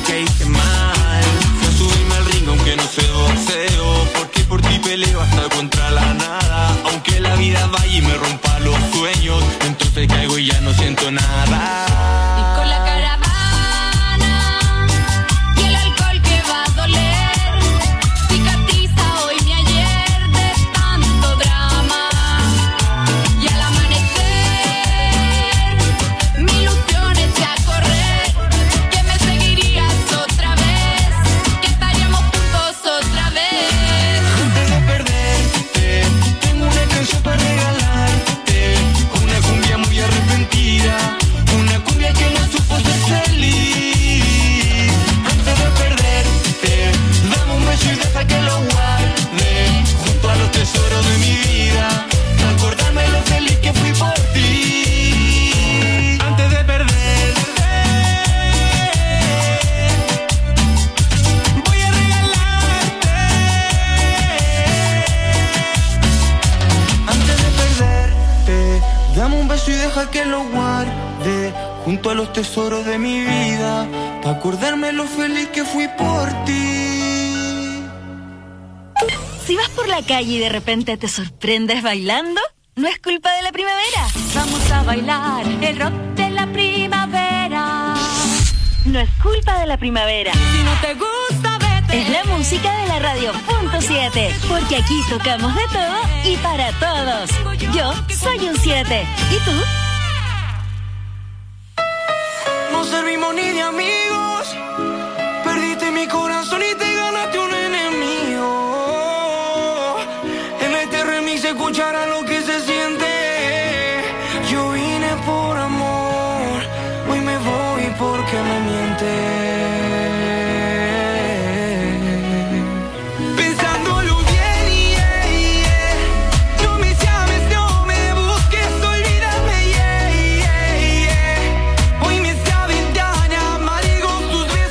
que hice mal fue subirme al ring aunque no sé boxeo, porque por ti peleo hasta contra la nada. Aunque la vida vaya y me rompa los sueños, entonces caigo y ya no siento nada. Y con la caravana y el alcohol que va a doler, cicatriza hoy mi ayer de tanto drama. Y al amanecer mi ilusión eché a correr, que me seguirías otra vez, que estaríamos juntos otra vez. Antes de perderte, tengo una canción para regalarte, una cumbia muy arrepentida, una cumbia que no supo ser feliz. Antes de perderte, dame un beso y deja que lo guarde junto a los tesoros de mi vida, para acordarme lo feliz que fui por ti. Antes de perderte, voy a regalarte. Antes de perderte, dame un beso y deja que lo guarde junto a los tesoros de mi vida, para acordarme lo feliz que fui por ti. Si vas por la calle y de repente te sorprendes bailando, no es culpa de la primavera. Vamos a bailar el rock de la primavera. No es culpa de la primavera. Si no te gusta, vete. Es la música de la radio .7, porque aquí tocamos de todo y para todos. Yo soy un 7. ¿Y tú? No servimos ni de amigos, perdiste mi corazón y te ganaste un enemigo. En este remix se escuchará lo que se siente. Yo vine por amor, hoy me voy porque me mientes. Pensándolo bien, no me llames, no me busques, olvídame, Hoy me saben tan amargos tus besos.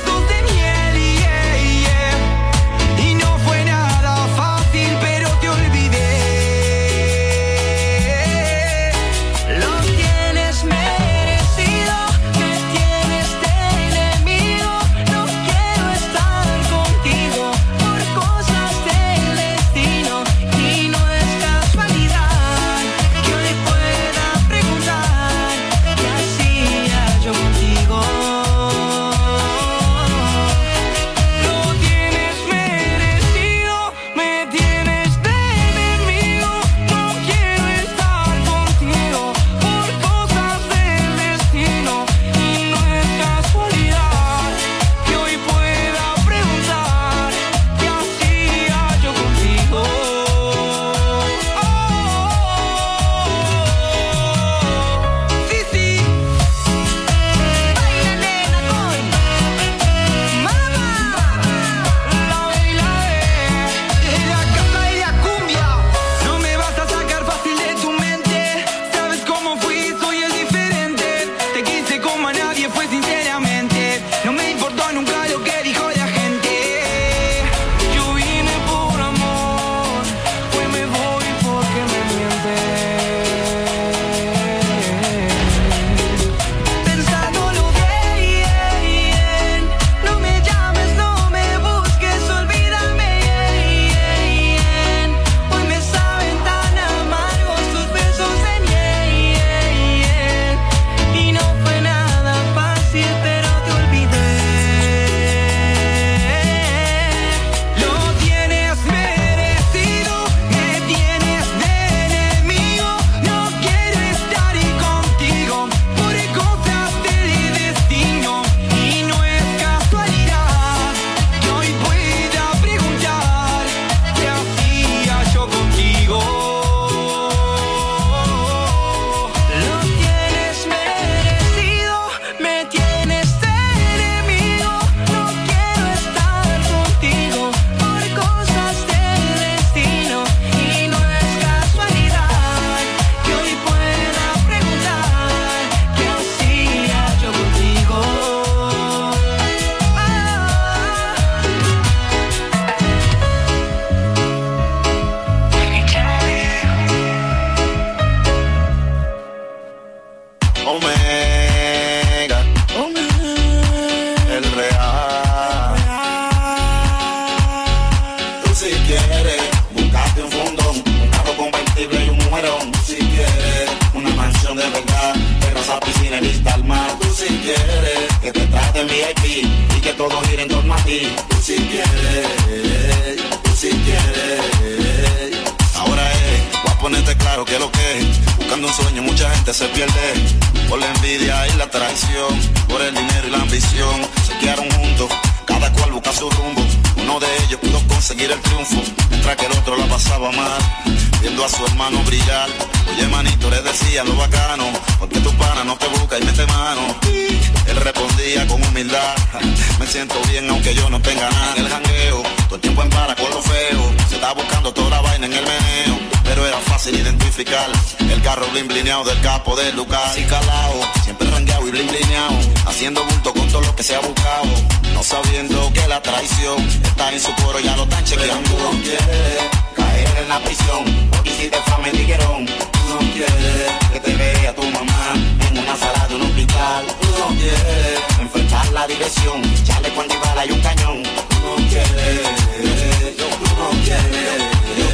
de verdad, terraza, piscina y vista al mar. Tú si quieres que te traten VIP y que todo gire en torno a ti. Tú si quieres, tú si quieres. Ahora voy a ponerte claro que lo que es. Buscando un sueño mucha gente se pierde. Por la envidia y la traición, por el dinero y la ambición. Se quedaron juntos, cada cual busca su rumbo. Uno de ellos pudo conseguir el triunfo, mientras que el otro la pasaba mal, viendo a su hermano brillar. Oye manito, le decía lo bacano, porque tu pana no te busca y mete mano. Él respondía con humildad, me siento bien aunque yo no tenga nada. En el jangueo, todo el tiempo en para con lo feo, se está buscando toda la vaina en el meneo. Pero era fácil identificar el carro blin blineado del capo de Lucas. Y calao, siempre rangueado y blin blineado, haciendo bulto con todo lo que se ha buscado, no sabiendo que la traición está en su coro, ya lo están chequeando. Tú no quieres caer en la prisión, porque hiciste fama en tiguerón. Tú no quieres que te vea tu mamá en una sala de un hospital. Tú no quieres enfrentar la dirección, echarle cuando y bala y un cañón. Tú no quieres, tú no quieres.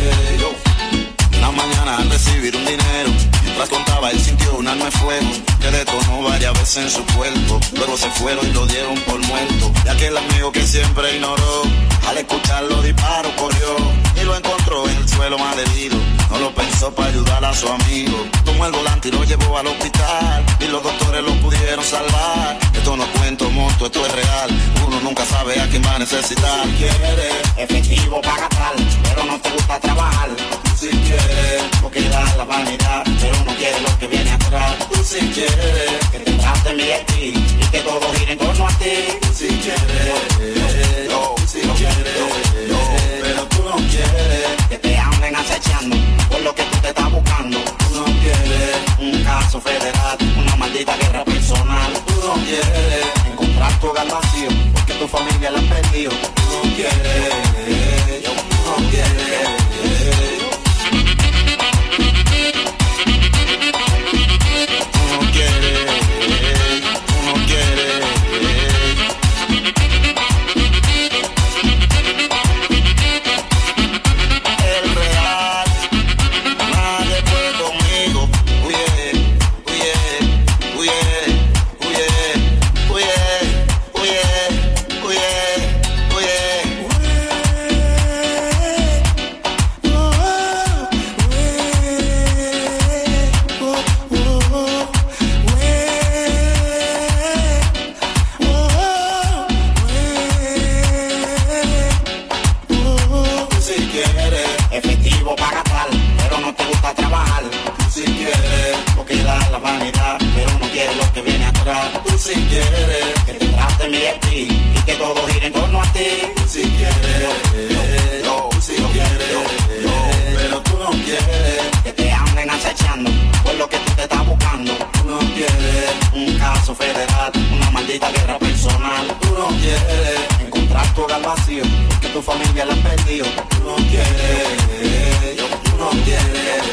Una mañana al recibir un dinero, mientras contaba él sintió un arma de fuego que detonó varias veces en su cuerpo. Luego se fueron y lo dieron por muerto. Y aquel amigo que siempre ignoró, al escuchar los disparos corrió y lo encontró en el suelo mal herido. No lo pensó para ayudar a su amigo, tomó el volante y lo llevó al hospital, y los doctores lo pudieron salvar. Esto no es cuento, monto, esto es real. Uno nunca sabe a quién va a necesitar. Si quieres efectivo para gastar, pero no te gusta trabajar. Si quieres, porque da la vanidad, pero no quieres lo que viene atrás. Tú si quieres, que te traten bien a ti y que todo gire en torno a ti. Tú si quieres, no, si no quieres, no, pero tú no quieres que te anden acechando por lo que tú te estás buscando. Tú no quieres un caso federal, una maldita guerra personal. Tú no quieres encontrar tu hogar vacío, porque tu familia la han perdido. Tú no quieres, tú no quieres. Si quieres que te traten bien a ti y que todo gire en torno a ti. Si quieres, no, si no quieres, no, pero tú no quieres que te anden acechando por lo que tú te estás buscando. Tú no quieres un caso federal, una maldita guerra personal. Tú no quieres encontrar tu hogar vacío, porque tu familia la han perdido. Tú no quieres, tú no quieres.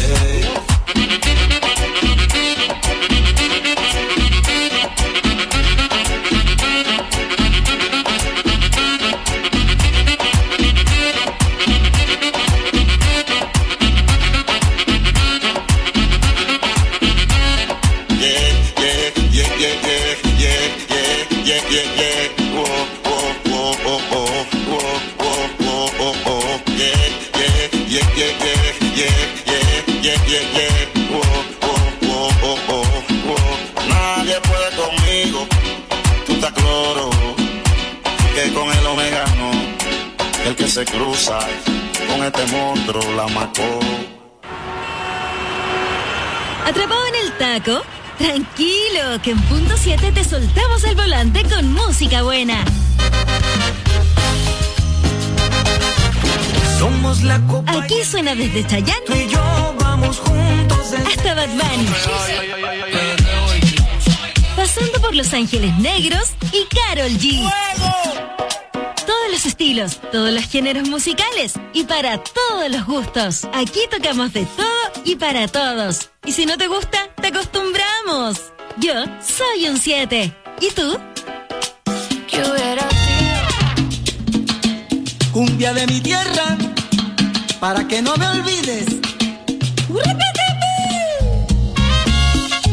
Nadie puede conmigo, tú estás claro, que con el Omega no, el que se cruza con este monstruo la mató. ¿Atrapado en el taco? Tranquilo, que en punto 7 te soltamos el volante con música buena. Somos la copa. Aquí suena desde Chayanne, Tú y yo vamos juntos hasta Bad Bunny, pasando por Los Ángeles Negros y Karol G. Todos los estilos, todos los géneros musicales y para todos los gustos. Aquí tocamos de todo y para todos. Y si no te gusta, te acostumbramos. Yo soy un 7. ¿Y tú? ¿Qué hubiera cumbia de mi tierra, para que no me olvides.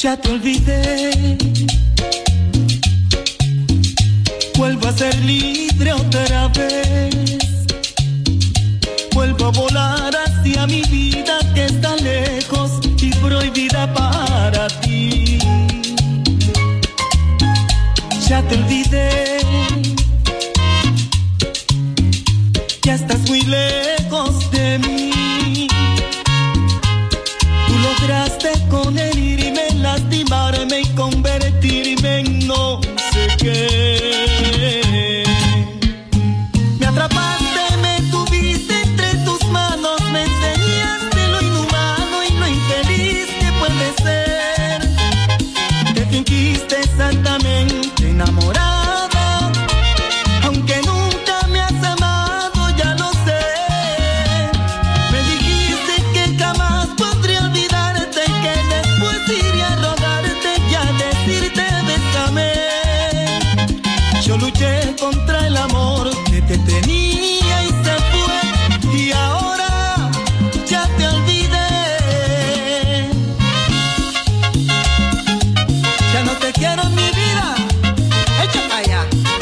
Ya te olvidé, vuelvo a ser libre otra vez, vuelvo a volar hacia mi vida que está lejos y prohibida para ti. Ya te olvidé, ya estás muy lejos de mí. Tú lograste con el irme, lastimarme y convertirme en no sé qué. Me atrapaste, me tuviste entre tus manos, me enseñaste lo inhumano y lo infeliz que puede ser. Te fingiste exactamente enamorada, aunque nunca me has amado, ya lo sé. Me dijiste que jamás podría olvidarte y que después iría a rogarte y a decirte bésame. Yo luché contra el amor que te tenía y se fue, y ahora ya te olvidé. Ya no te quiero en mi vida, echa para allá.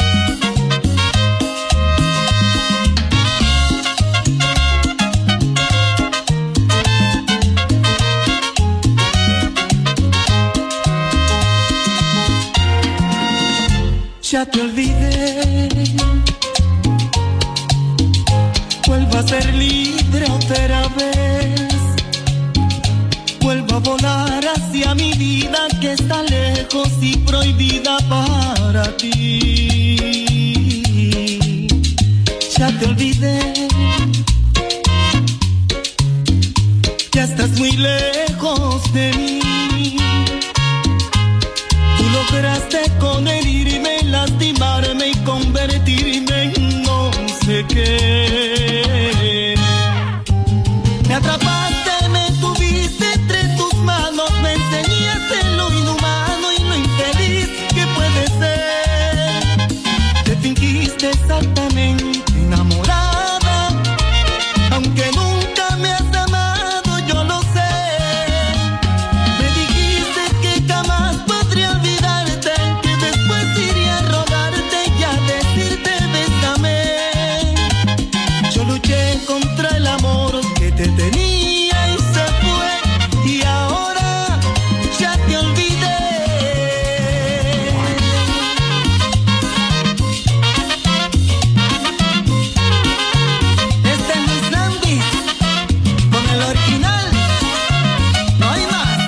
Ya te olvidé, vuelvo a ser libre otra vez, vuelvo a volar hacia mi vida que está lejos y prohibida para ti. Ya te olvidé, ya estás muy lejos de mí. Tú lograste con herirme, lastimarme y convertirme en no sé qué. Me atrapaste, me tuviste entre tus manos, me enseñaste lo inhumano y lo infeliz que puede ser. Te fingiste exactamente enamorada, aunque nunca me has amado, yo lo sé. Me dijiste que jamás podría olvidarte, que después iría a rogarte y a decirte bésame. Yo luché contra el amor que te tenía y se fue, y ahora ya te olvidé. Este es Luis Nandi con el original, no hay más.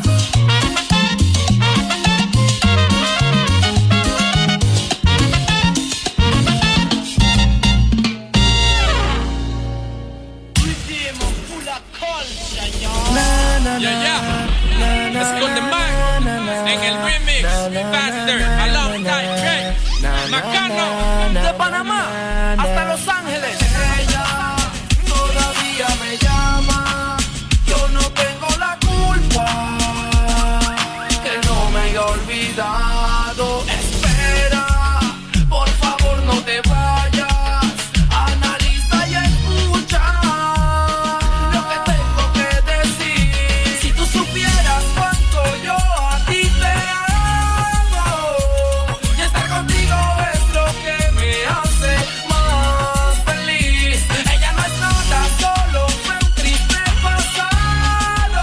Esconde Mac en el remix Faster alongside Drake Macano de Panamá hasta Los Ángeles. Ella todavía me llama, yo no tengo la culpa, que no me haya olvidado. Espera, por favor no te vayas, analiza y escucha lo que tengo que decir. Si tú supieras cuánto yo a ti te amo, y estar contigo es lo que me hace más feliz. Ella no es nada, solo fue un triste pasado.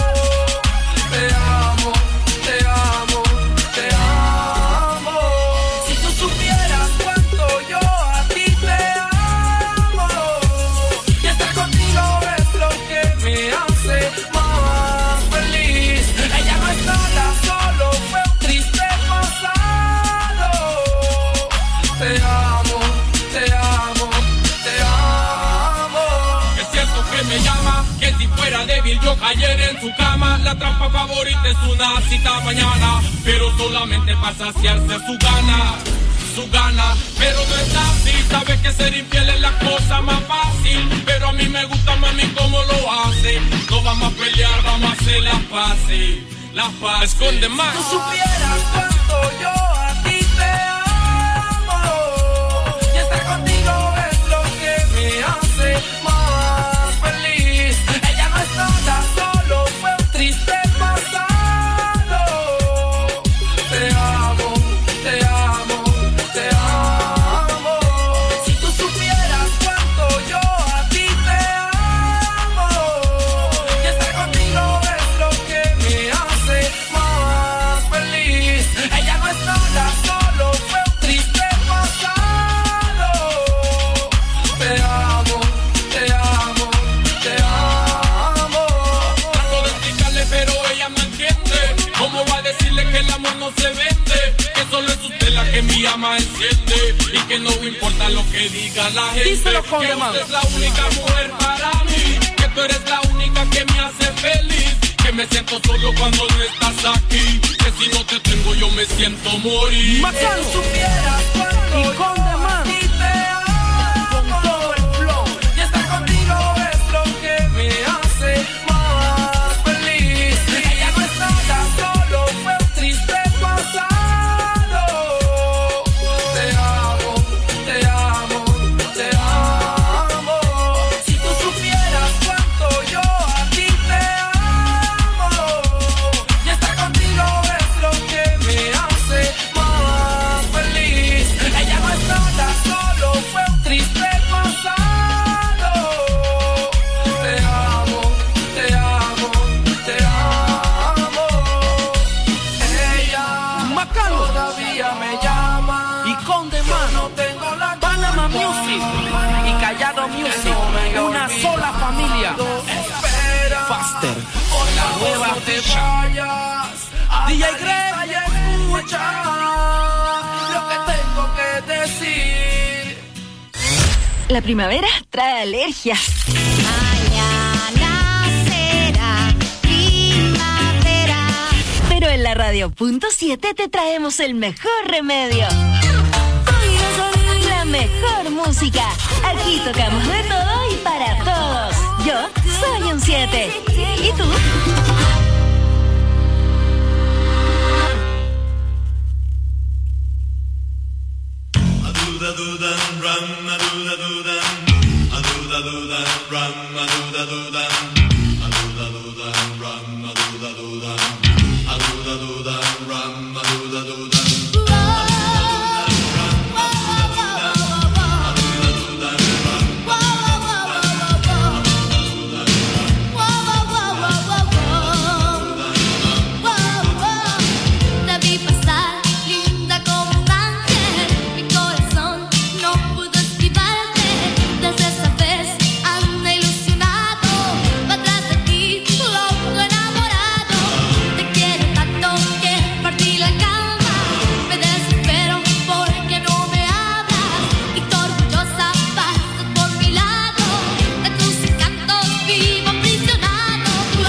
Te amo, te amo, te amo. Si tú supieras cuánto yo a ti te amo, y estar contigo es lo que me hace más feliz. Ella no es nada, solo fue un triste pasado. Te amo, te amo, te amo. Es cierto que me llama, que si fuera débil yo cayera en su cama. La trampa favorita es una cita mañana, pero solamente para saciarse su gana. Pero no es así, sabes que ser infiel es la cosa más fácil. Pero a mí me gusta, mami, cómo lo hace. No vamos a pelear, vamos a hacer las paces. Esconde más. Si tú supieras cuánto yo a ti te amo, y estar contigo es lo que me hace más feliz. Ella no es nada, solo fue un triste pasado. ofende, que solo es usted la que mi llama enciende y que no importa lo que diga la gente. Díselo con que demás. usted es la única mujer para mí, que tú eres la única que me hace feliz, que me siento solo cuando no estás aquí, que si no te tengo yo me siento morir. Macano supieras cuánto y con demás y te amo con todo el flow, y estar contigo es lo que me hace más feliz. Ella no es nada, solo fue un triste pasado. Te amo, te amo, te amo. Si tú supieras cuánto yo a ti te amo, y estar contigo es lo que me hace más feliz. Ella no es nada, solo fue un triste pasado. Te amo, te amo, te amo. Ella todavía me llama y con demás. No tengo la Panama Music y Callado Music, una sola familia. Faster, la nueva fecha. DJ Greg, escucha lo que tengo que decir. La primavera trae alergias. Mañana será primavera. Pero en la radio.7 te traemos el mejor remedio. La mejor música. Aquí tocamos de todo y para todos. Yo soy un 7. ¿Y tú? Te vi pasar, linda como un ángel. Mi corazón no pudo esquivarte. Desde esa vez anda ilusionado. Va atrás de ti, loco enamorado. Te quiero tanto que partí la cama. Me desespero porque no me hablas. Y tú orgullosa pasas por mi lado. De tus encantos vivo aprisionado.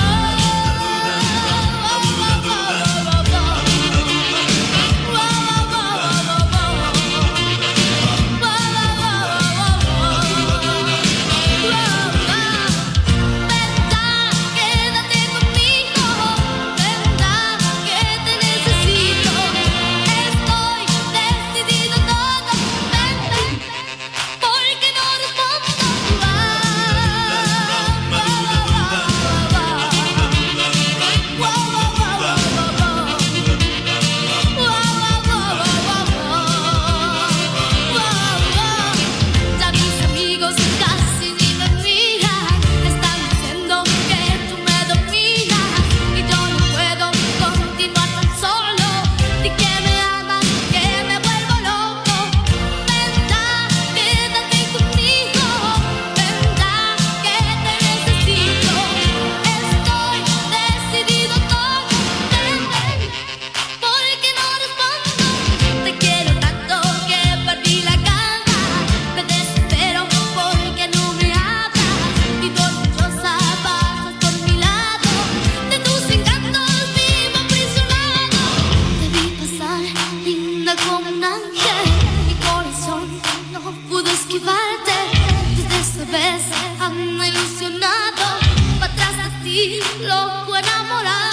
Quédate conmigo, verdad que te necesito. Estoy decidido todo, vente, porque no respondo. Ya mis amigos casi ni me miran, están diciendo que tú me dominas y yo no puedo continuar tan solo. Di que me amas, que me vuelvo loco. Verdad, quédate conmigo, verdad que te necesito. Estoy decidido todo, vente, porque no respondo. Te quiero tanto que perdí la calma. Me desespero porque no me hablas. Y tú orgullosa pasas por mi lado. De tus encantos vivo aprisionado. Te vi pasar, linda como un ángel. Mi corazón no pudo esquivarte. Desde esa vez anda ilusionado. Va atrás de ti, loco enamorado.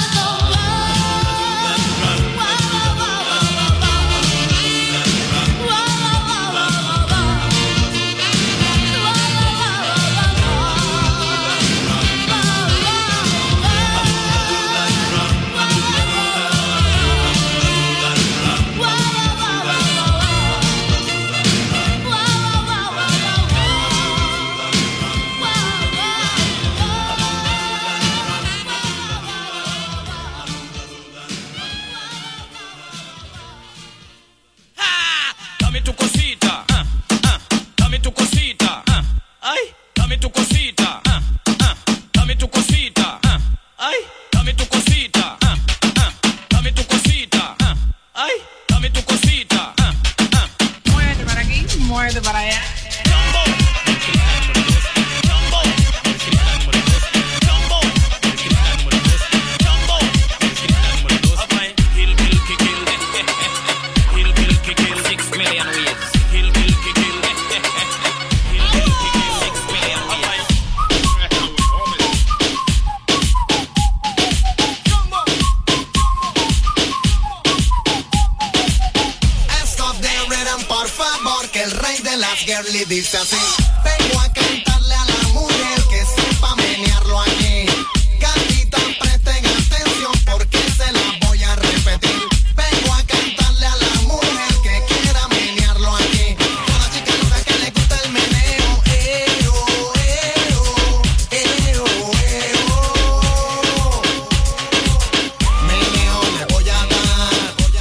Dame tu cosita, dame tu cosita, ay, dame tu cosita, dame tu cosita, ay, dame tu cosita, dame tu cosita, ay, vete para allá. Girly dice así: vengo a cantarle a la mujer que sepa menearlo aquí. Gatita, presten atención porque se la voy a repetir. Vengo a cantarle a la mujer que quiera menearlo aquí. Toda chica loca que le gusta el meneo. Meneo le voy a dar.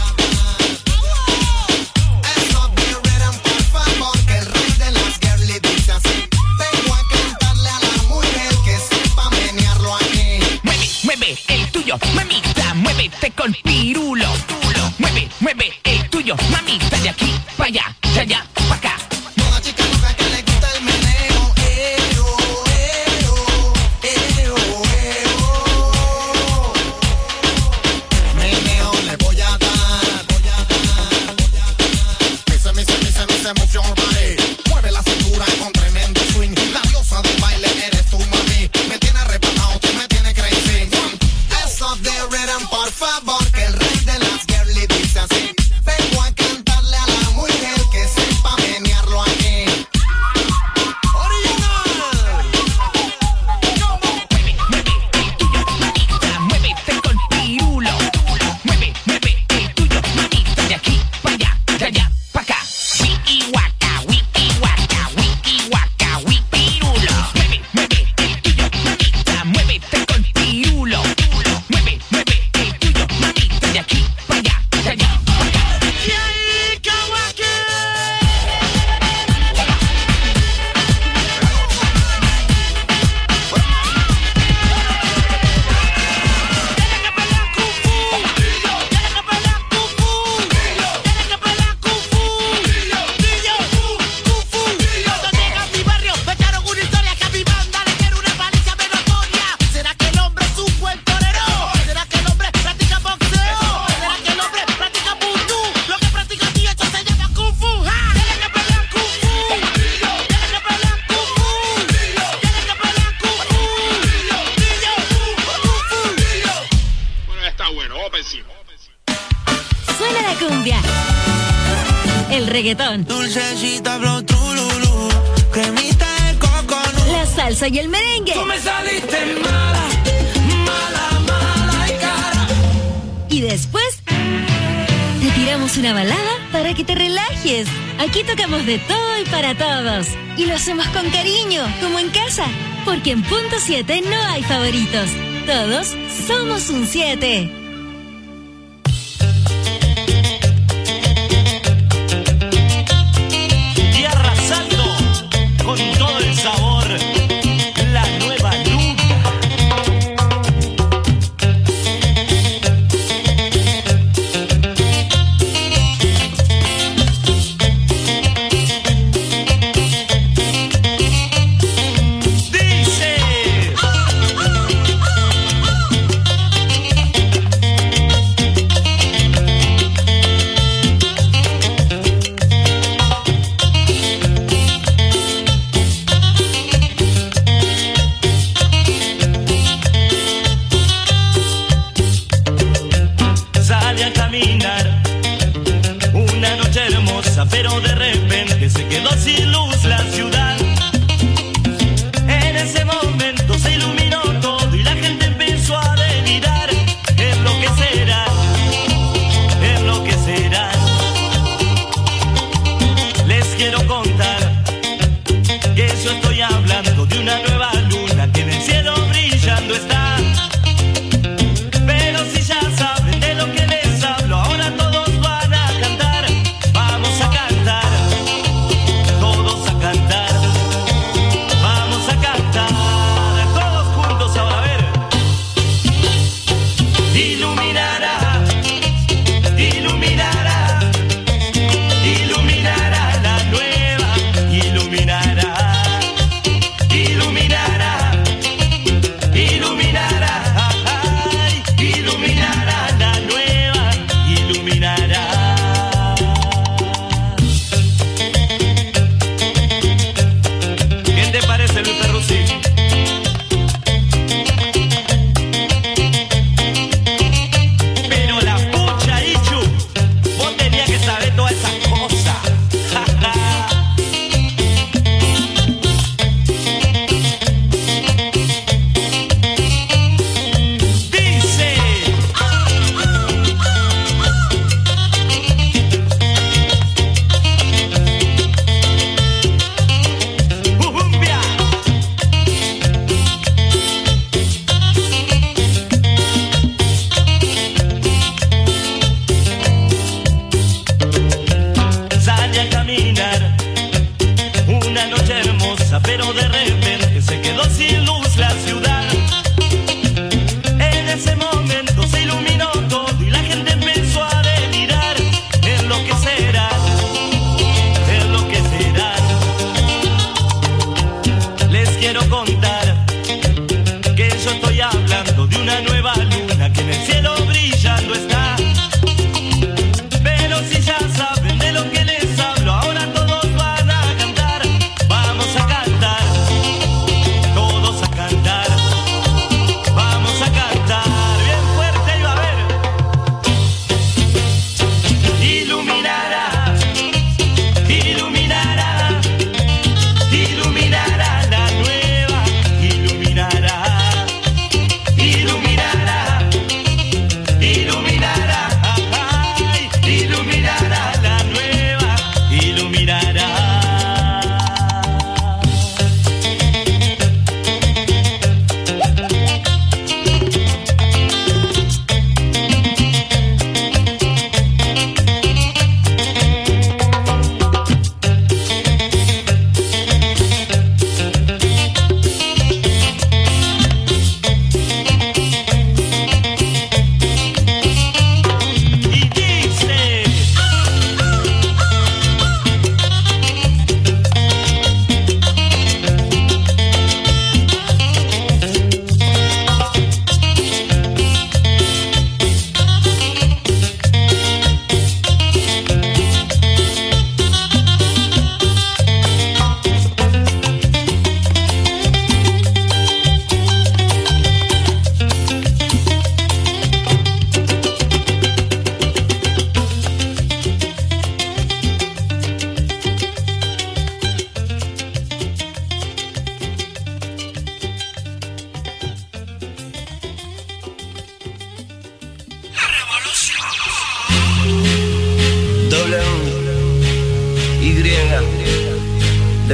Stop the rhythm, por favor, que el rey de las girly dice así: vengo a cantarle a la mujer que sepa menearlo aquí. Mueve el tuyo, mamita, muévete con pirulo. Mueve el tuyo, mamita, de aquí para allá, de allá para acá. Toda chica loca que le gusta el meneo. Meneo le voy a dar. Mise, move your body. Mueve la cintura con tremendo swing. La diosa del baile eres tú, mami. Me tiene arrebatado, tú me tienes crazy. Stop the rhythm, por favor, que el rey de las girly dice así: vengo a cantarle a la mujer que sepa menearlo aquí. Muévete con pirulo. Mueve el tuyo, mamita, de aquí para allá, de allá para acá. Wiki waka, pirulo. Mueve el tuyo, mamita, muévete con pirulo. Mueve el tuyo, mamita, de aquí para allá, de allá para acá. ¿Será que el hombre es un buen torero? ¿Será que el hombre practica boxeo? ¿Será que el hombre practica vudú? Lo que practica ti esto se llama kung fu. ¡Ja! Tiene que pelear kung fu. Tiene que pelear kung fu. Tiene que pelear kung fu. Bueno, está bueno, vamos para encima. Suena la cumbia, el reggaetón, Dulcecita, flow, trululú, cremita de coconut. la salsa y el merengue. Tú me saliste mala, y cara. Y después te tiramos una balada para que te relajes. Aquí tocamos de todo y para todos. Y lo hacemos con cariño, como en casa. Porque en Punto 7 no hay favoritos. Todos somos un 7. Y arrasando con todo el sabor, la nueva Luca. Dice: salí a caminar una noche hermosa, pero de repente se quedó sin luz la ciudad. En ese momento se iluminó todo y la gente empezó a delirar. Es lo que será, es lo que será. Les quiero contar que yo estoy hablando de una nueva luna que en el cielo brillando está. Pero si ya saben de lo que les hablo, ahora todos van a cantar. Vamos a cantar, todos a cantar. Vamos a cantar.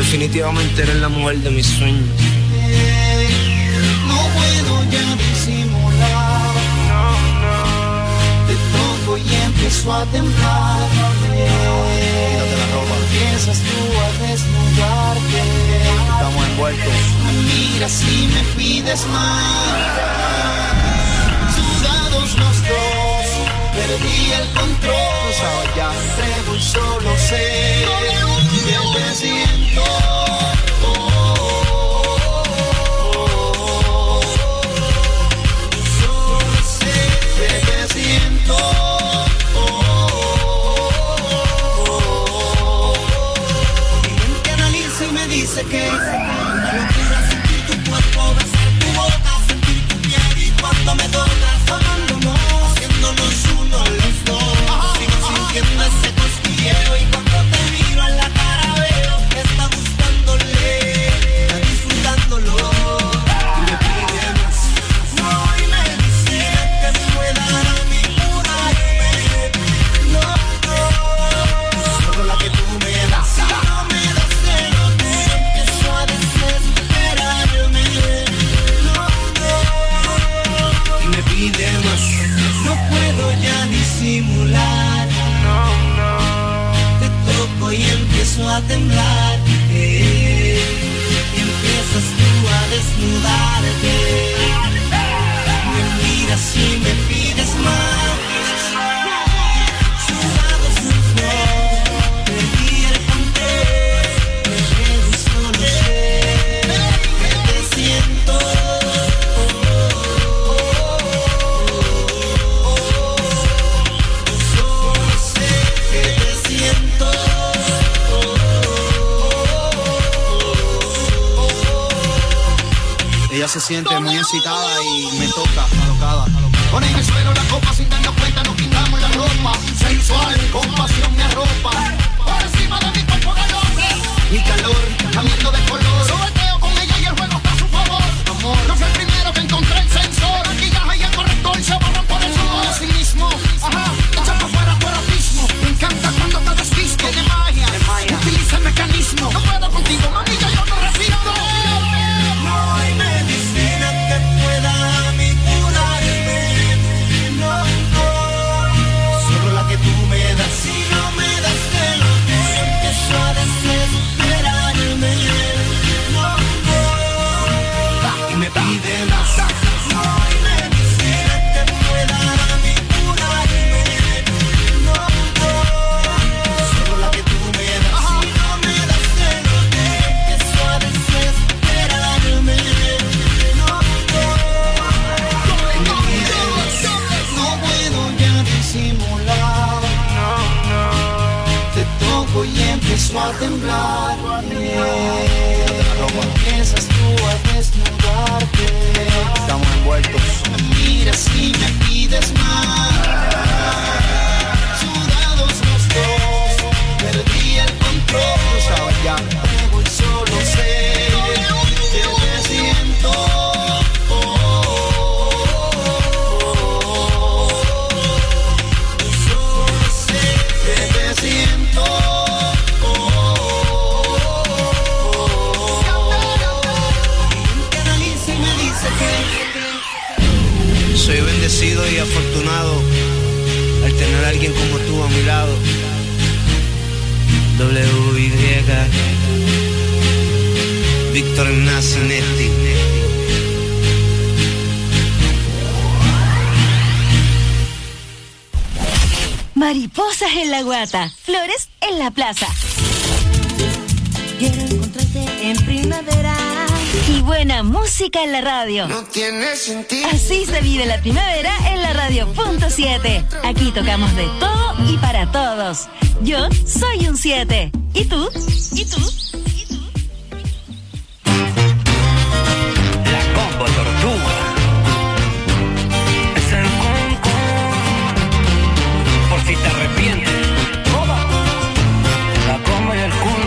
definitivamente eres la mujer de mis sueños. No puedo ya disimular. Te toco y empiezo a temblar. Quítate la ropa. Empiezas tú a desnudarte. Estamos envueltos. Me miras y me pides más. Sudados los dos, perdí el control. Ya. Entrego y solo sé que te siento. Solo sé que te siento. Mi mente analiza y me dice que locura sentir tu cuerpo, besar tu boca, sentir tu piel y cuando me tocas, amándonos, haciéndonos uno los dos. Sigo sintiendo ese cosquilleo y cuando te miro en la cara veo que está gustándole, está disfrutándolo. Y me pide más. No hay medicina que pueda a mí curarme. No, solo la que tú me das. Si no me das de lo que empiezo a desesperarme. No, y me pide más. No puedo ya disimular. Te toco y empiezo a temblar. Y empiezas tú a desnudarte. Me miras y me pides más. Sudados los dos, perdí el control. Me quedo y solo sé que te siento. Solo sé que te siento. Ella se siente muy excitada y me toca, alocada. Pone en el suelo la copa sin darnos cuenta, nos quitamos la ropa. Sensual, con pasión me arropa. Por encima de mi cuerpo galope. Mi calor, cambiando de color. Sobeteo con ella y el juego está a su favor. Amor, no fue el primero que encontré el sensor. Maquillaje y el corrector se borran por el sudor. Así mismo, ajá, echa para afuera tu erotismo. Me encanta cuando te desvisto de magia. Utiliza el mecanismo. No puedo contigo, mami, ya yo no respiro. No hay medicina que pueda a mí curarme. No, solo la que tú me das. Si no me das de lo que empiezo a desesperarme. No, y me pide más. No hay medicina que pueda a mí curarme. No, solo la que tú me das. Si no me das de lo que empiezo a desesperarme. No puedo ya disimular. Te toco y empiezo a temblar. Empiezas tú a desnudarte. Estamos envueltos. Me miras y me pides más. Sudados los dos, perdí el control. Ya. Luego y solo sé que te siento. Solo sé que te siento. Me analiza y me dice que Soy bendecido y afortunado al tener a alguien como tú a mi lado. W.Y. Víctor Ignacio Netti. Mariposas en la guata, flores en la plaza. Quiero encontrarte en primavera. Y buena música en la radio. no tiene sentido. Así se vive la primavera en la radio.7. Aquí tocamos de todo y para todos. Yo soy un 7. ¿Y tú? ¿Y tú? La Combo Tortuga. Es el concón. Por si te arrepientes. La Combo y el Kun.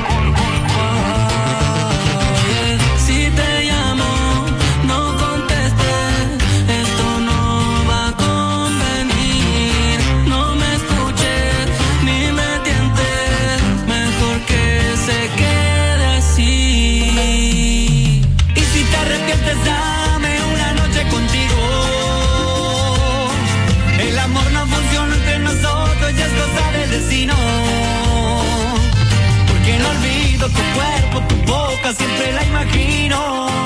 Si te llamo, no contestes, esto no va a convenir. No me escuches ni me tientes, mejor que se quede. si no? Porque no olvido tu cuerpo, tu boca, siempre la imagino.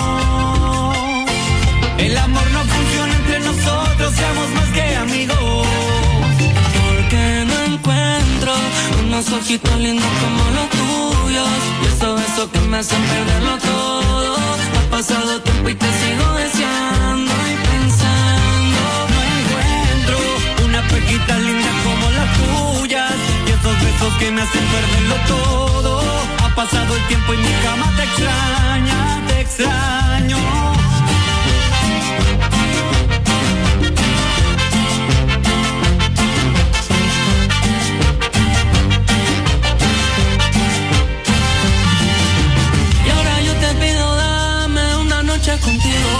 El amor no funciona entre nosotros, seamos más que amigos. Porque no encuentro unos ojitos lindos como los tuyos, y esos besos que me hacen perderlo todo. Ha pasado tiempo y te sigo deseando y pensando. No encuentro una pequita linda como las tuyas, y esos besos que me hacen perderlo todo. Ha pasado el tiempo y mi cama te extraña, te extraño. Contigo,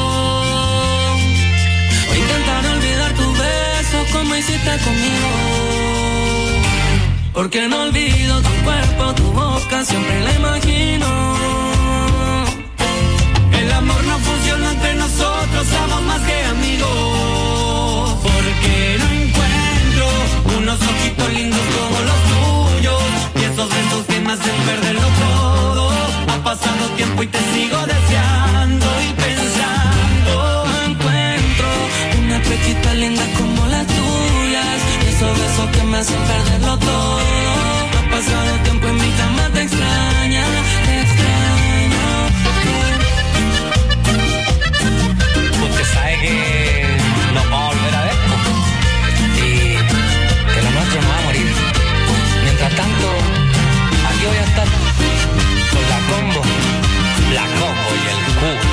o intentar olvidar tus besos como hiciste conmigo. Porque no olvido tu cuerpo, tu boca, siempre la imagino. El amor no funciona entre nosotros, somos más que amigos. Porque no encuentro unos ojitos lindos como los tuyos, y esos besos que me hacen perderlo todo. Ha pasado tiempo y te sigo deseando y pensando. No encuentro una pechita linda como las tuyas, y esos besos que me hacen perderlo todo. Ha pasado tiempo y mi cama te extraña, te extraño. Usted sabe que nos vamos a volver a ver, y que lo nuestro no va a morir. Mientras tanto, aquí voy a estar con la combo y el Q.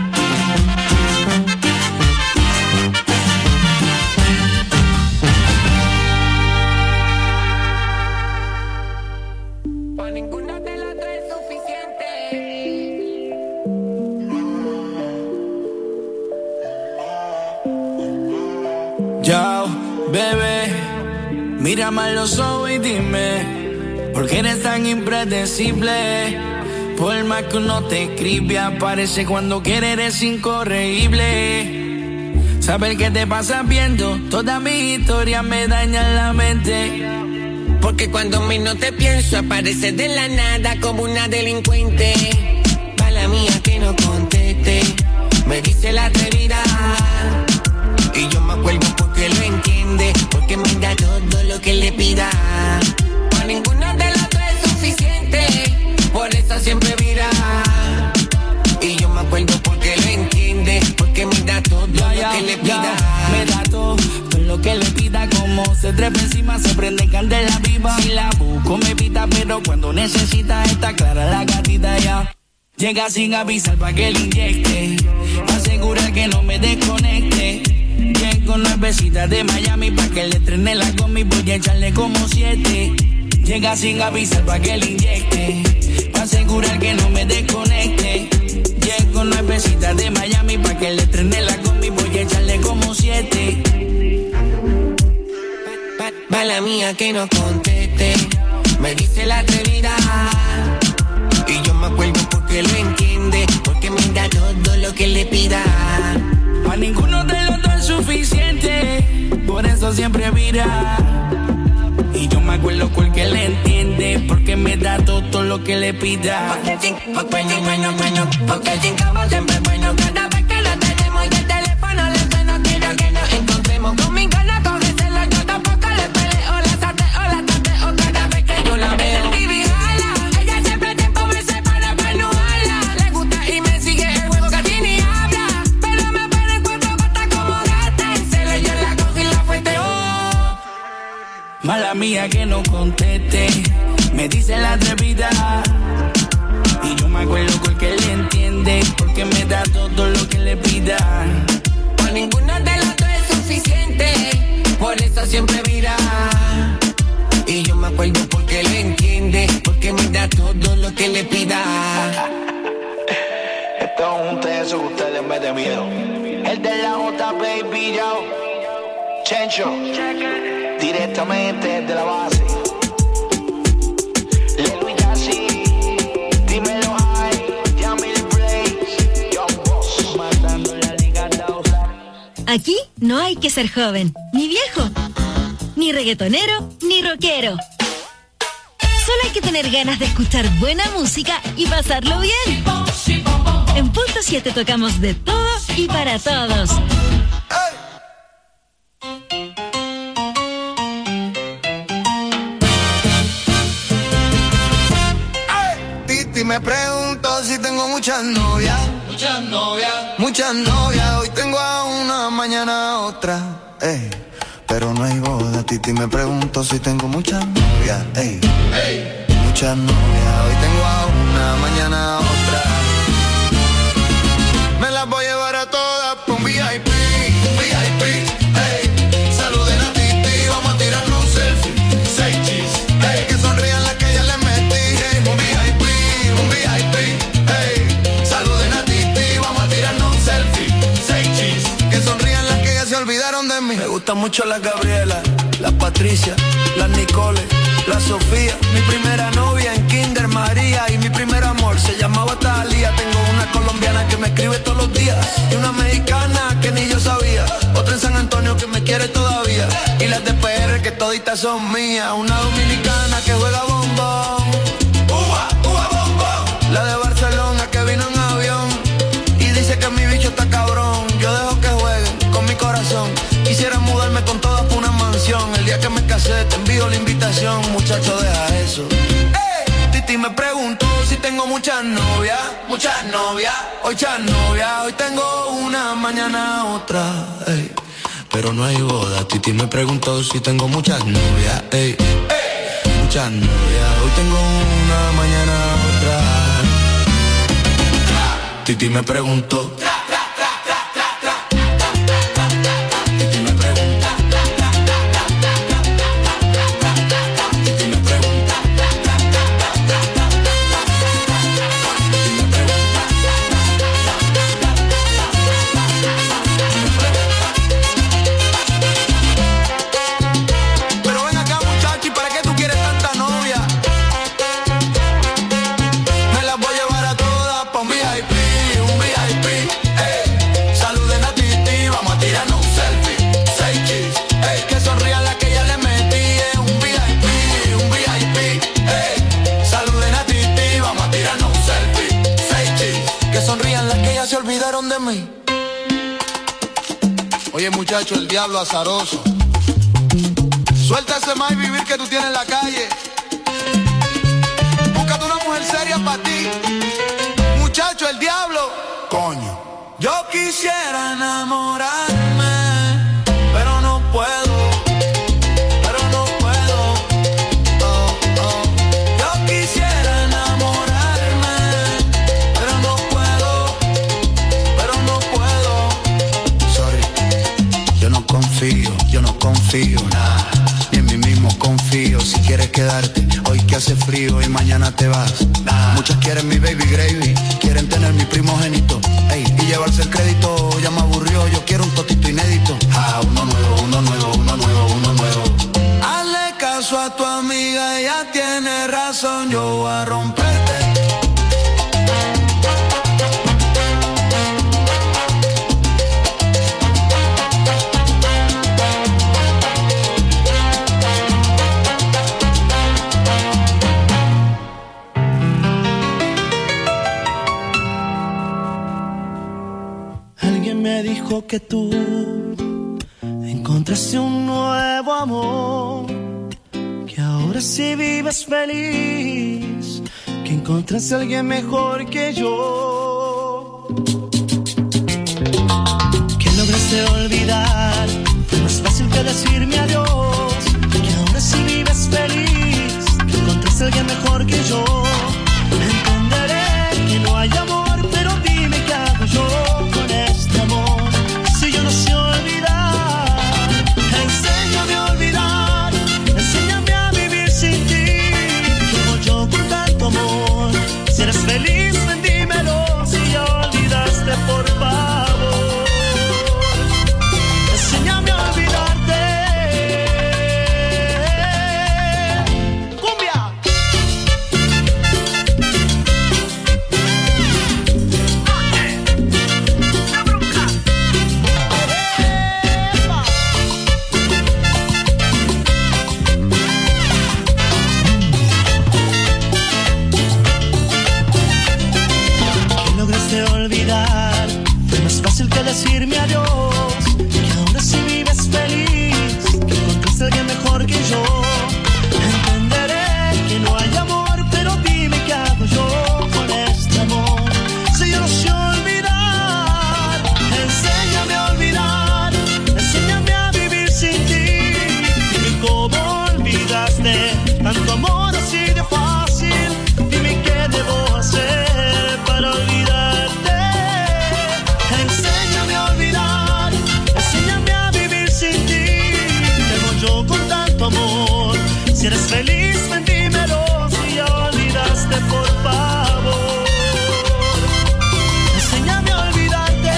Pa' ninguna de las dos es suficiente. Yo, bebé, mírame a los ojos y dime, ¿por qué eres tan impredecible? Por más que uno te escribe, aparece cuando quiere, eres incorregible. Saber qué te pasa viendo toda mi historia me daña la mente. Porque cuando menos te pienso, apareces de la nada como una delincuente. Mala mía que no conteste, me dice la atrevida. Y yo me acuerdo porque lo entiende, porque me da todo lo que le pida. Para ninguna de las dos es suficiente, por eso siempre vira. Y yo me acuerdo porque lo entiende, porque me da todo lo que le pida. Me da todo lo que le pida, como se trepa encima, se prende candela viva. Si la busco me pita, pero cuando necesita está clara la gatita ya. Llega sin avisar pa' que le inyecte, asegura que no me desconecte. Llego nuevecita de Miami pa' que le estrene la combi, voy a echarle como 7. Llega sin avisar pa' que le inyecte, pa' asegurar que no me desconecte. Llego nuevecita de Miami pa' que le estrene la combi, voy a echarle como 7. Mala mía que no conteste, me dice la atrevida. Y yo me acuerdo porque lo entiende, porque me da todo lo que le pida. Pa' ninguno de los dos es suficiente, por eso siempre vira. Y yo me acuerdo porque le entiende, porque me da todo lo que le pida. Porque sin cabo siempre es bueno. Cada vez que lo tenemos y el teléfono le suena, quiero que nos encontremos. Con mi gana cógeselo, yo tampoco le peleo. La tateo cada vez que yo la veo. Baby, jala, ella siempre tiempo me separa para no hablar. Le gusta y me sigue el juego, casi ni habla. Pero me pone en cuatro patas como gata. En celo yo la cojo y la fueteo. Mala mía que no conteste, me dice la atrevida. Y yo me acuerdo porque le entiende, porque me da todo lo que le pida. Pa' ninguna de las dos es suficiente, por eso siempre vira. Y yo me acuerdo porque le entiende, porque me da todo lo que le pida. Esto es un tenso que usted le mete miedo. El de la J, baby, yo. Chencho, directamente de la base. Aquí no hay que ser joven, ni viejo, ni reggaetonero, ni rockero. Solo hay que tener ganas de escuchar buena música y pasarlo bien. En Punto 7 tocamos de todo y para todos. Titi me pregunto si tengo muchas novias. Muchas novias. Muchas novias. Hoy tengo a una, mañana a otra. Ey. Pero no hay boda. Titi me pregunto si tengo muchas novias. Ey. Ey. Muchas novias. Hoy tengo a una, mañana a otra. Me las voy a llevar a todas por un VIP. Un VIP. Ey. Saluden a Titi. Vamos a tirarnos un selfie. Say cheese. Ey. Que sonrían las que ya les metí. Ey. Un VIP. Un VIP. Ey. Saluden a Titi. Vamos a tirarnos un selfie. Say cheese. Que sonrían las que ya se olvidaron de mí. Me gusta mucho la Gabriela, la Patricia, la Nicole, la Sofía. Mi primera novia en Kinder María. Y mi primer amor se llamaba Talía. Tengo una colombiana que me escribe todos los días. Y una mexicana que ni yo sabía. Otra en San Antonio que me quiere todavía. Y las de PR que toditas son mías. Una dominicana que juega bombón. Uva, uva, bombón. La de Barcelona que vino en avión. Y dice que mi bicho está cabrón. Yo dejo que jueguen con mi corazón. Quisiera mudarme con todas por una mansión. El día que me casé te envío la invitación. Muchacho, deja eso. Titi me preguntó si tengo muchas novias. Muchas novias. Hoy muchas novias. Hoy tengo una, mañana otra. Ey. Pero no hay boda. Titi me preguntó si tengo muchas novias. Ey. Ey. Muchas novias. Hoy tengo una, mañana otra. Titi me preguntó. De mí. Oye muchacho, el diablo azaroso. Suelta ese más vivir que tú tienes en la calle. Búscate una mujer seria para ti. Muchacho, el diablo. Coño. Yo quisiera enamorarme, pero no puedo. Yo no confío, nada, ni en mí mismo confío. Si quieres quedarte, hoy que hace frío y mañana te vas. Muchas quieren mi baby gravy, quieren tener mi primogénito, ey, y llevarse el crédito. Ya me aburrió, yo quiero un totito inédito. Uno nuevo, uno nuevo, uno nuevo, uno nuevo. Hazle caso a tu amiga, ella tiene razón, yo voy a romperte. Me dijo que tú encontraste un nuevo amor, que ahora sí vives feliz, que encontraste a alguien mejor que yo, que lograste olvidar. Fue más fácil que decirme adiós, que ahora sí vives feliz, que encontraste a alguien mejor que yo. Entenderé que no hay amor, pero dime qué hago yo con este amor. Si yo no sé olvidar, enséñame a olvidar, enséñame a vivir sin ti. ¿Cómo yo con tanto amor? Si eres feliz, ven, dímelo. Si ya olvidaste, por favor, enséñame a olvidarte. ¡Cumbia! tanto amor así de fácil. Dime qué debo hacer para olvidarte. Enséñame a olvidar, enséñame a vivir sin ti. Tengo yo con tanto amor. Si eres feliz, ven dímelo. Si ya olvidaste, por favor, enséñame a olvidarte.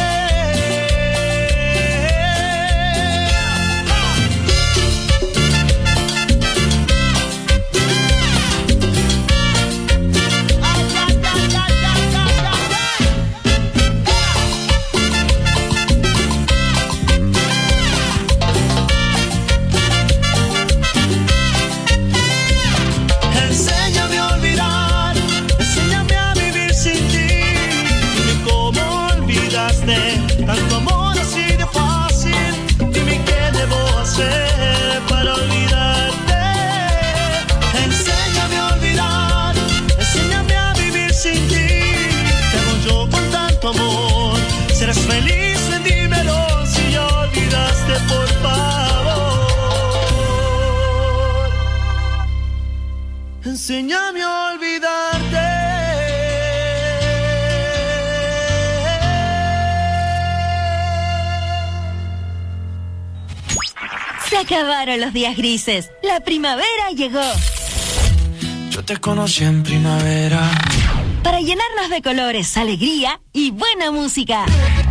Enséñame a olvidar, enséñame a vivir sin ti. Dime cómo olvidaste tanto amor así de fácil. Dime qué debo hacer para olvidarte. Enséñame a olvidar, enséñame a vivir sin ti. Te amo yo con tanto amor. Si eres feliz, ven dímelo. Si ya olvidaste, por favor, enséñame a olvidarte. Se acabaron los días grises. La primavera llegó. Yo te conocí en primavera. Para llenarnos de colores, alegría y buena música.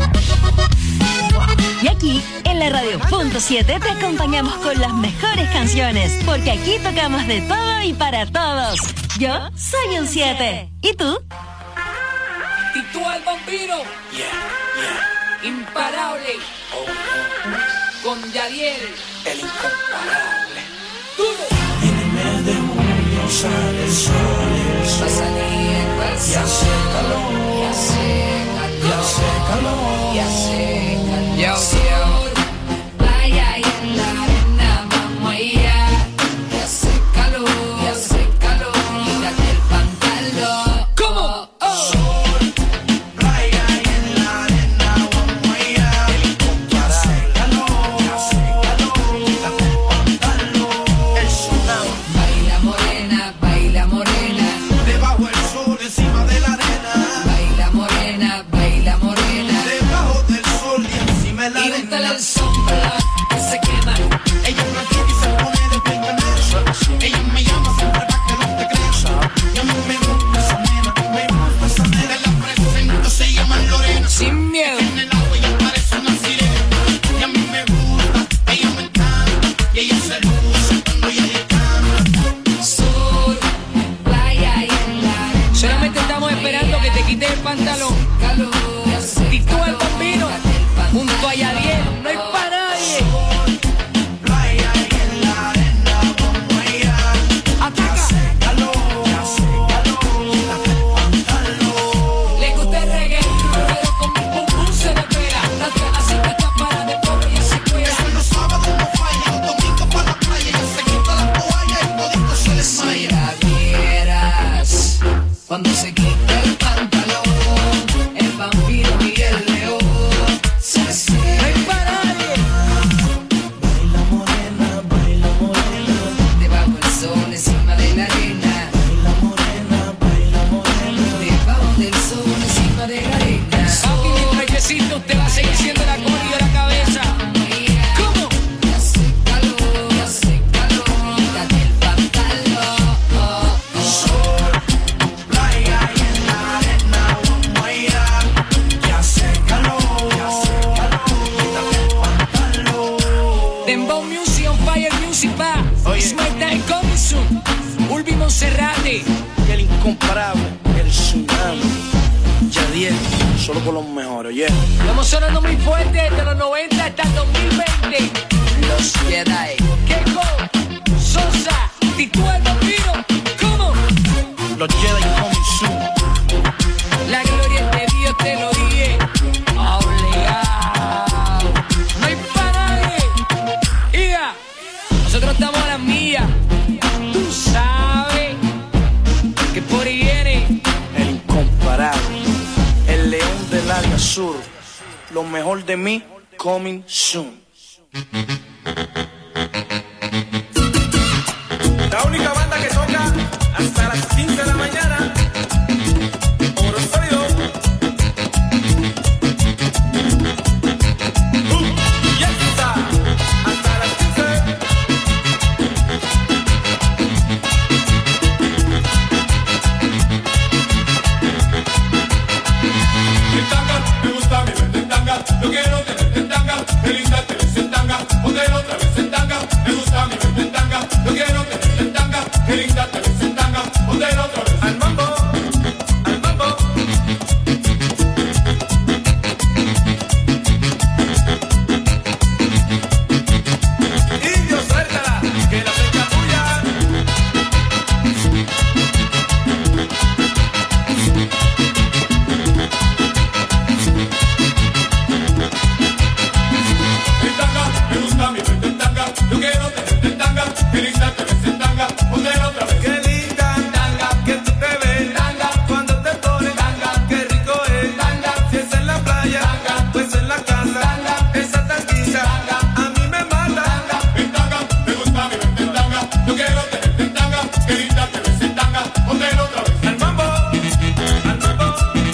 Y aquí, en la Radio.7, te acompañamos con las mejores canciones, porque aquí tocamos de todo y para todos. Yo soy un 7. ¿Y tú? ¿Y tú, el vampiro? Imparable. Con Yadiel. El incomparable. Duro. En el mes de junio sale el sol. Va a salir el Y hace calor. Y hace calor. Y hace calor. Y hace calor. Playa y en la arena vamos allá. Y hace calor. Y hace calor. Quítate el pantalón. ¿Cómo? Sol, playa y en la arena vamos allá. El incomparable. Y hace calor. Quítate el pantalón. El tsunami. Baila morena, baila morena. Debajo el sol, encima de la arena. Baila morena, baila morena. Debajo del sol y encima de la Y arena. úntale el sombra que se quema. Ella es una chica y se pone de peinanesa. Ella me llama siempre para que no te creas. Y a mí me gusta esa nena, me gusta esa nena. La presento, se llama Lorena. Sin miedo. En el agua ella parece una sirena. Y a mí me gusta, ella me encanta. Y ella se luce cuando ella le canta. Sol, playa y en la arena. Solamente estamos esperando que te quites el pantalón. Calor. Y tú, el vampiro, junto a Yadiel, no hay para nadie. Playa y en la arena vamos allá. Ataca. Le gusta el reggae, pero con mi pum pum se le pega. Así que está para de pobre y se cuida. Eso los sábados no falla, los domingos para la playa. Ella se quita la toalla y todito se le Si desmaya. la vieras cuando se quita el pantalón, el vampiro y el león se No hay para nadie. Baila morena, baila morena. debajo del sol, encima de la arena. Baila morena, baila morena. Debajo del sol, encima de la arena. Papi, mientras yesito, usted va a seguir siendo la cola y yo la cabeza. ¿Cómo? Y hace calor, quítate el pantalón. Sol, playa y en la arena vamos allá. Que hace calor, quítate el pantalón. Dembow Music on Fire Music pa. It's my time coming soon. Ulvi Monserrate. Y el incomparable, el tsunami. Yadiel, solo con los mejores, yeah. Estamos sonando muy fuerte desde los 90 hasta el 2020. Los Jedi. Keiko, Sosa, Titú el vampiro. ¿Cómo? Los Jedi coming soon. La gloria es de Dios, te lo dije. Obligado. No hay para nadie. Hija, nosotros estamos a las millas. Tú sabes que por ahí viene. El incomparable, el león del área sur. Lo mejor de mí, coming soon. La única banda que toca qué linda te ves en tanga, póntela otra vez. Al mambo, al mambo. Indio, suéltala, que la fecha tuya. En tanga, me gusta mi verte en tanga, yo quiero tenerte en tanga, qué linda te ves en tanga, póntela otra vez. Qué linda tanga, que tú te ves tanga, cuando te pones tanga, qué rico es tanga, si es en la playa, tanga, pues en la casa, tanga, esa tanguilla, tanga, a mí me mata. Tanga, en tanga, me gusta mi verte en tanga, yo quiero tenerte en tanga, qué linda te ves en tanga, póntela otra vez. Al mambo, al mambo.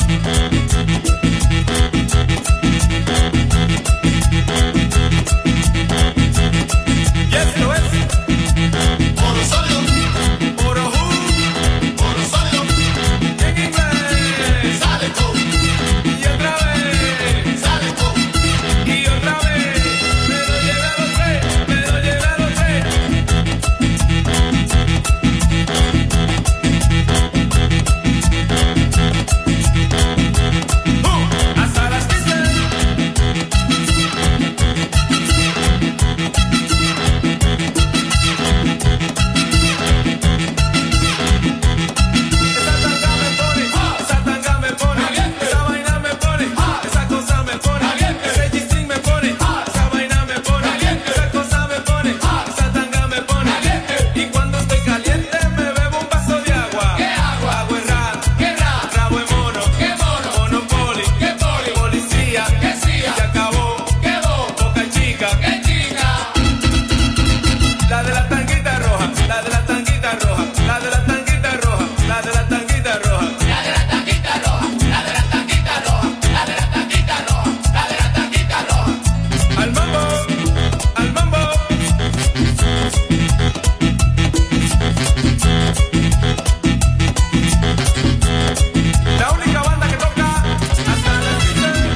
Yes, lo es. Oro sólido, oro oro sólido. En inglés, sale tú. Y otra vez, sale tú. Y otra vez, me lo llevé a los tres, me lo llevé a los tres. Hasta las 15. Esa tanga me pone, esa vaina me pone, esa cosa me pone, ese G-string me pone, esa vaina me pone, esa cosa me pone, esa tanga me pone. Y cuando estoy caliente me bebo un vaso de agua. ¿Qué agua? Agua es rabo es mono, Monopoly, policía, se acabó, Boca Chica, la de la tanguita roja, la de la tanguita roja, la de la tanguita roja, la de la tanguita roja. La de la tanguita roja, la de la tanguita roja, la de la tanguita roja, la de la tanguita roja. Al mambo, al mambo. La única banda que toca hasta las 15.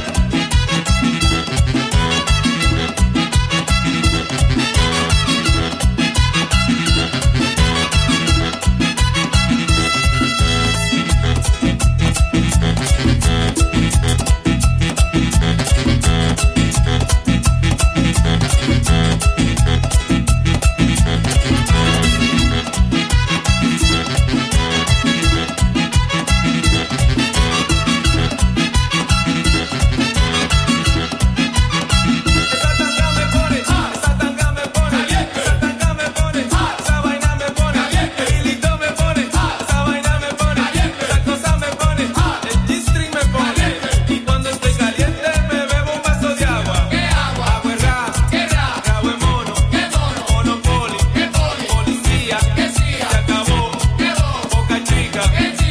Esa tanga me pone, esa tanga me pone, esa tanga me pone, esa vaina me pone, el hilito me pone, esa vaina me pone, esa cosa me pone, el G-string me pone. Y cuando estoy caliente me bebo un vaso de agua. ¿Qué agua? Agua es rabo es mono, Monopoly, policía, se acabó, Boca Chica.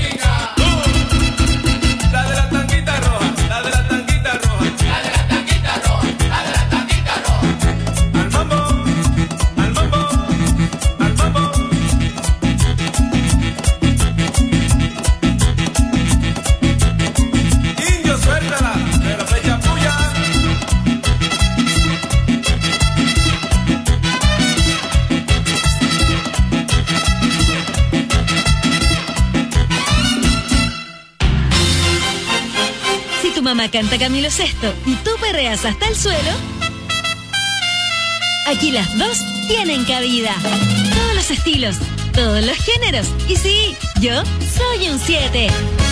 La de la tanguita roja, la de la tanguita roja, la de la tanguita roja, la de la tanguita roja. Al mambo, al mambo, al mambo. Indio, suéltala, de la fecha tuya. Si tu mamá canta Camilo VI y tú perreas hasta el suelo, aquí las dos tienen cabida. Todos los estilos, todos los géneros. Y sí, yo soy un 7.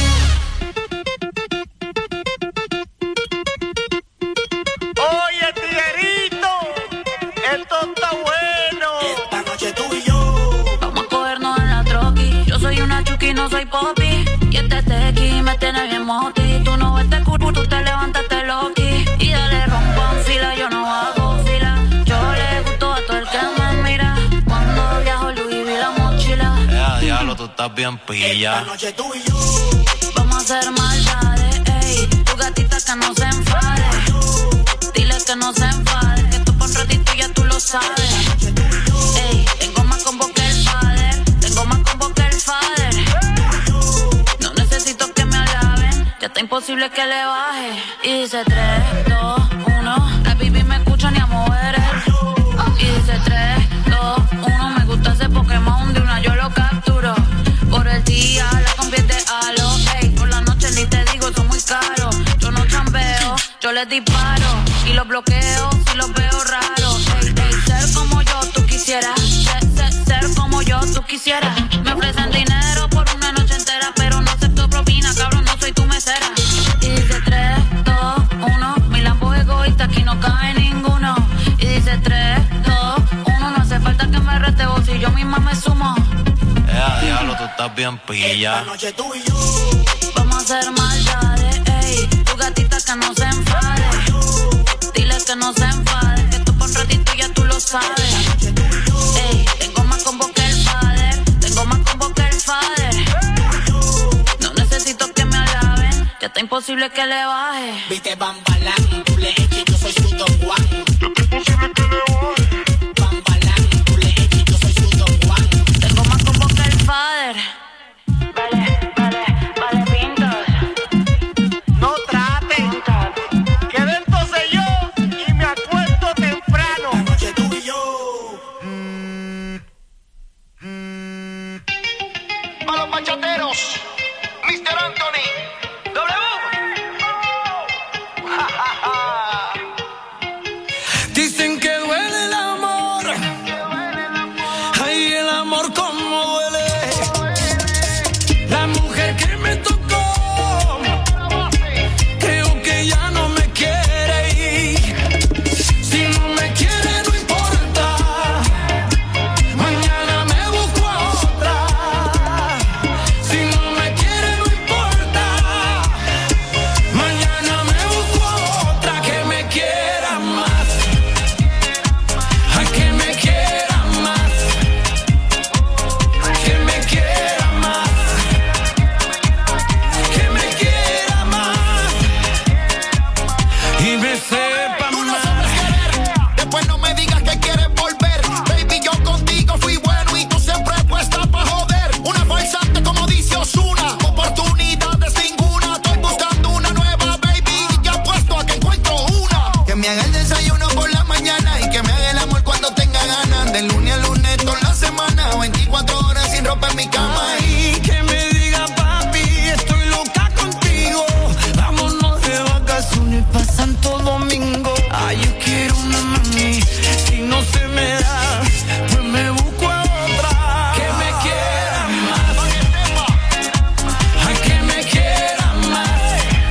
Oye, tiguerito, esto está bueno. Esta noche tú y yo Vamos a cogernos en la troqui. Yo soy una chuki, no soy popi. Y este tequi me tiene bien moti. Tú no ves te curvo, tú te levantas, te loqui. Y dale rompa en fila, yo no hago fila. Yo le gusto a todo el que me mira. Cuando viajo Louis vi la mochila. Diablo, tú estás bien pilla. Esta noche tú y yo Vamos a hacer maldades, ey. Tu gatita que no se enfade. Dile que no se enfade. Que tú por un ratito ya tú lo sabes. Ey, tengo más combo que el father. Tengo más combo que el father. No necesito que me alaben. Ya está imposible que le baje. Y dice 3, 2, 1. La baby me escucha ni a mover. Y dice 3, 2, 1. Me gusta ese Pokémon de una yo loca. les disparo y los bloqueo si los veo raros. Ey, ey, ser como yo tú quisieras, ser como yo tú quisieras. Me ofrecen dinero por una noche entera, pero no acepto propina, cabrón, no soy tu mesera. Y dice 3, 2, 1, mi lambo es egoísta, aquí no cae ninguno. Y dice 3, 2, 1, no hace falta que me reste vos, si yo misma me sumo. Diablo, tú estás bien pilla. Esta noche tú y yo vamos a hacer maldades, ey. Tu gatita que no se enfade, dile que no se enfade, que esto por un ratito ya tú lo sabes. Ey, tengo más combo que el father, tengo más combo que el father. No necesito que me alaben, ya está imposible que le baje. Viste Bambalán, tú le eches, yo soy su Don Juan. Ya está imposible que le baje. Bambalán, tú le eches, yo soy su Don Juan. Tengo más combo que el father. Vale, pintas. No traten, quedé entonces yo y me acuesto temprano. La noche tú y yo. A los bachateros, Mr. Anthony, W. Dicen que duele el amor. Ay, el amor como duele. La mujer que me tocó, creo que ya no me quiere ir. Si no me quiere no importa, mañana me busco a otra. Si no me quiere no importa, mañana me busco a otra que me quiera más. Ay, que me quiera más, que me quiera más, que me quiera más y me sepa Tú no más. sabes querer, después no me digas que quieres volver. Baby, yo contigo fui bueno y tú siempre puesta pa' joder. Una farsante como dice Ozuna, oportunidades ninguna. Estoy buscando una nueva, baby, y ya apuesto a que encuentro una. Que me haga el desayuno por la mañana y que me haga el amor cuando tenga ganas. De lunes a lunes toda la semana, 24 horas sin ropa en mi cama. Ay, que me diga papi, estoy loca contigo. Vámonos de vacaciones pa' Santo Domingo. Ay, yo quiero una mami, si no se me da, pues me busco a otra. Que me quiera más, ay, que me quiera más,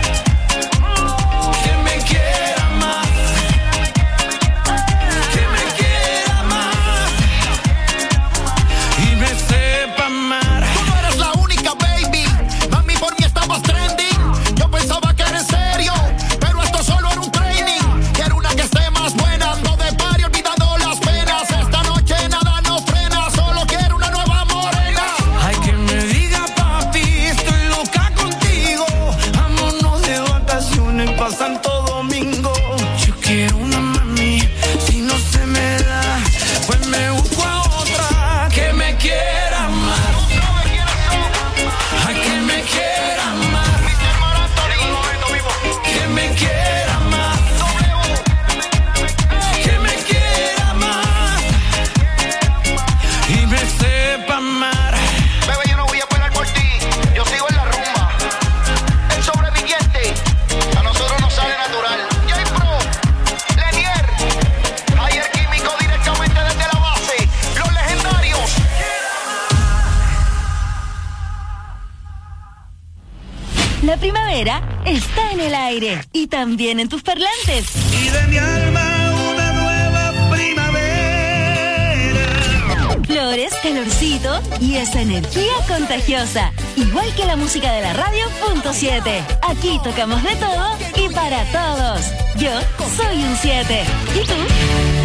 que me quiera más, que me quiera más y me sepa amar. Tú no eres la única, baby. Mami, por mí estabas trending. Yo pensaba que era en serio, pero esto solo era un training. Quiero una que esté más buena, ando de party olvidando las penas. Esta noche nada nos frena, solo quiero una nueva morena. Ay, que me diga papi, estoy loca contigo. Vámonos de vacaciones pa' Santo Domingo. Yo quiero una mami, si no se me da, pues me busco a otra que me quiera más. Ay, que me quiera más, que me quiera más, que me quiera más y me sepa amar. Bebé, yo no voy a esperar por ti, yo sigo en la rumba. El sobreviviente, a nosotros nos sale natural. J-Pro, Lenier, Ayer Químico directamente desde la base. Los legendarios. La primavera está en el aire y también en tus parlantes. Y de mi alma una nueva primavera. Flores, calorcito y esa energía contagiosa. Igual que la música de la radio .7. Aquí tocamos de todo y para todos. Yo soy un 7. ¿Y tú?